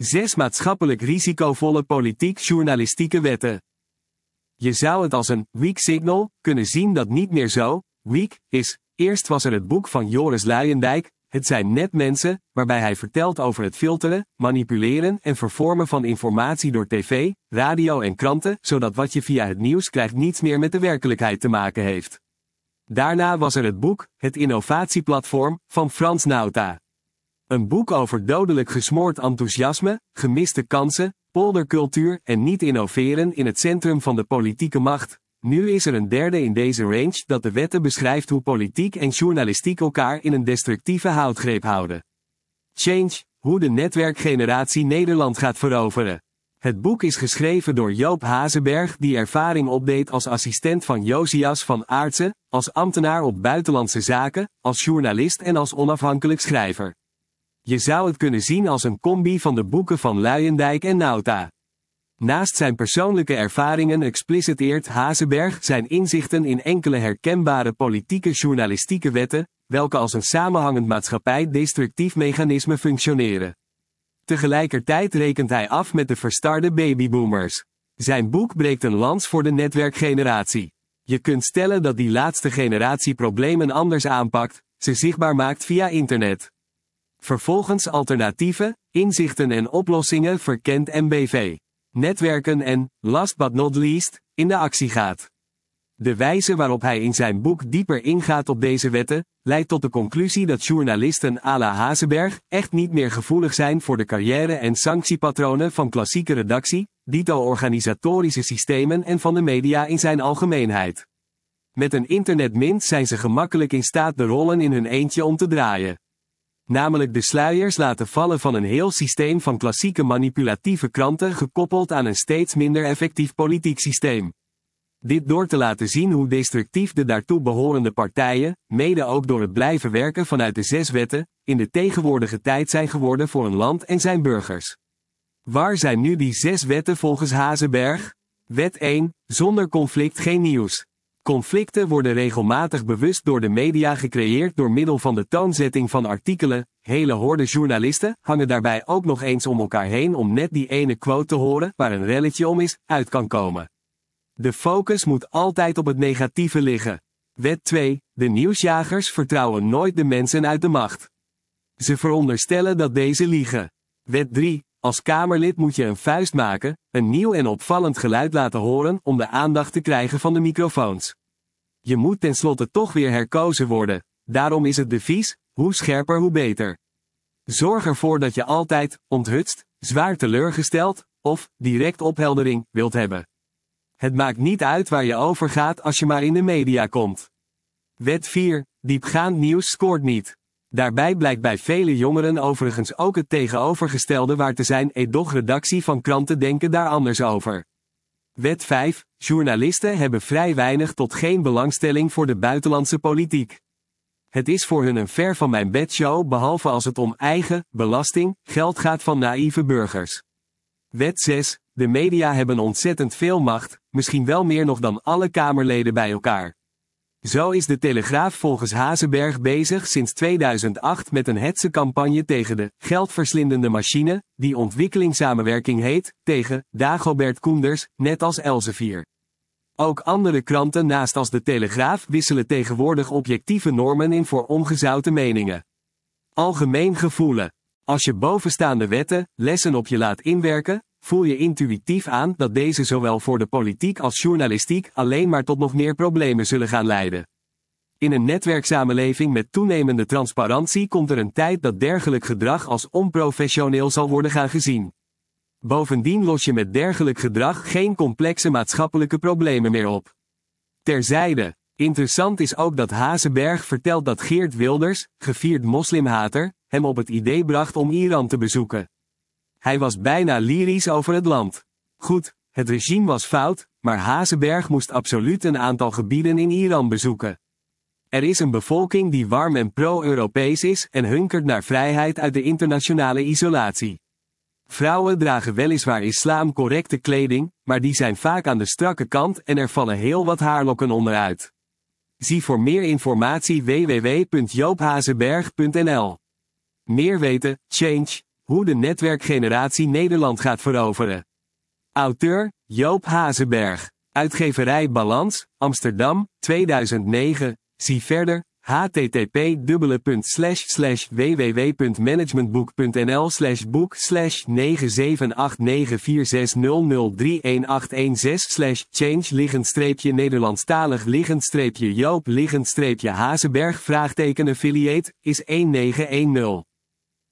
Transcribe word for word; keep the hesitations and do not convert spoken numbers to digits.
Zes maatschappelijk risicovolle politiek-journalistieke wetten. Je zou het als een weak signal kunnen zien dat niet meer zo weak is. Eerst was er het boek van Joris Luijendijk, Het zijn net mensen, waarbij hij vertelt over het filteren, manipuleren en vervormen van informatie door tv, radio en kranten, zodat wat je via het nieuws krijgt niets meer met de werkelijkheid te maken heeft. Daarna was er het boek, Het innovatieplatform, van Frans Nauta. Een boek over dodelijk gesmoord enthousiasme, gemiste kansen, poldercultuur en niet innoveren in het centrum van de politieke macht. Nu is er een derde in deze range dat de wetten beschrijft hoe politiek en journalistiek elkaar in een destructieve houtgreep houden. Change, hoe de netwerkgeneratie Nederland gaat veroveren. Het boek is geschreven door Joop Hazeberg die ervaring opdeed als assistent van Josias van Aartsen, als ambtenaar op buitenlandse zaken, als journalist en als onafhankelijk schrijver. Je zou het kunnen zien als een combi van de boeken van Luijendijk en Nauta. Naast zijn persoonlijke ervaringen expliciteert Hazeberg zijn inzichten in enkele herkenbare politieke journalistieke wetten, welke als een samenhangend maatschappij-destructief mechanisme functioneren. Tegelijkertijd rekent hij af met de verstarde babyboomers. Zijn boek breekt een lans voor de netwerkgeneratie. Je kunt stellen dat die laatste generatie problemen anders aanpakt, ze zichtbaar maakt via internet. Vervolgens alternatieven, inzichten en oplossingen verkent M B V. Netwerken en, last but not least, in de actie gaat. De wijze waarop hij in zijn boek dieper ingaat op deze wetten, leidt tot de conclusie dat journalisten à la Hazeberg echt niet meer gevoelig zijn voor de carrière- en sanctiepatronen van klassieke redactie, dito organisatorische systemen en van de media in zijn algemeenheid. Met een internetmint zijn ze gemakkelijk in staat de rollen in hun eentje om te draaien. Namelijk de sluiers laten vallen van een heel systeem van klassieke manipulatieve kranten gekoppeld aan een steeds minder effectief politiek systeem. Dit door te laten zien hoe destructief de daartoe behorende partijen, mede ook door het blijven werken vanuit de zes wetten, in de tegenwoordige tijd zijn geworden voor een land en zijn burgers. Waar zijn nu die zes wetten volgens Hazeberg? Wet één, zonder conflict geen nieuws. Conflicten worden regelmatig bewust door de media gecreëerd door middel van de toonzetting van artikelen. Hele horden journalisten hangen daarbij ook nog eens om elkaar heen om net die ene quote te horen waar een relletje om is, uit kan komen. De focus moet altijd op het negatieve liggen. Wet twee, de nieuwsjagers vertrouwen nooit de mensen uit de macht. Ze veronderstellen dat deze liegen. Wet drie, als Kamerlid moet je een vuist maken, een nieuw en opvallend geluid laten horen om de aandacht te krijgen van de microfoons. Je moet tenslotte toch weer herkozen worden, daarom is het devies, hoe scherper hoe beter. Zorg ervoor dat je altijd, onthutst, zwaar teleurgesteld, of, direct opheldering, wilt hebben. Het maakt niet uit waar je over gaat als je maar in de media komt. Wet vier, diepgaand nieuws scoort niet. Daarbij blijkt bij vele jongeren overigens ook het tegenovergestelde waar te zijn, edoch redactie van kranten denken daar anders over. Wet vijf, journalisten hebben vrij weinig tot geen belangstelling voor de buitenlandse politiek. Het is voor hun een ver van mijn bedshow behalve als het om eigen, belasting, geld gaat van naïeve burgers. Wet zes, de media hebben ontzettend veel macht, misschien wel meer nog dan alle Kamerleden bij elkaar. Zo is de Telegraaf volgens Hazeberg bezig sinds tweeduizend acht met een hetzecampagne tegen de geldverslindende machine, die ontwikkelingssamenwerking heet, tegen Dagobert Koenders, net als Elsevier. Ook andere kranten naast als de Telegraaf wisselen tegenwoordig objectieve normen in voor ongezouten meningen. Algemeen gevoelen. Als je bovenstaande wetten, lessen op je laat inwerken, voel je intuïtief aan dat deze zowel voor de politiek als journalistiek alleen maar tot nog meer problemen zullen gaan leiden. In een netwerksamenleving met toenemende transparantie komt er een tijd dat dergelijk gedrag als onprofessioneel zal worden gaan gezien. Bovendien los je met dergelijk gedrag geen complexe maatschappelijke problemen meer op. Terzijde. Interessant is ook dat Hazeberg vertelt dat Geert Wilders, gevierd moslimhater, hem op het idee bracht om Iran te bezoeken. Hij was bijna lyrisch over het land. Goed, het regime was fout, maar Hazeberg moest absoluut een aantal gebieden in Iran bezoeken. Er is een bevolking die warm en pro-Europees is en hunkert naar vrijheid uit de internationale isolatie. Vrouwen dragen weliswaar islamcorrecte kleding, maar die zijn vaak aan de strakke kant en er vallen heel wat haarlokken onderuit. Zie voor meer informatie w w w punt joop hazeberg punt n l. Meer weten, change. hoe de netwerkgeneratie Nederland gaat veroveren. Auteur, Joop Hazenberg. Uitgeverij Balans, Amsterdam, tweeduizend negen. Zie verder, h t t p slash slash w w w punt managementboek punt n l slash boek slash negen zeven acht negen vier zes nul nul drie een acht een zes slash change liggend streepje Nederlandstalig liggend streepje Joop liggend streepje Hazenberg vraagteken affiliate is één negen een nul.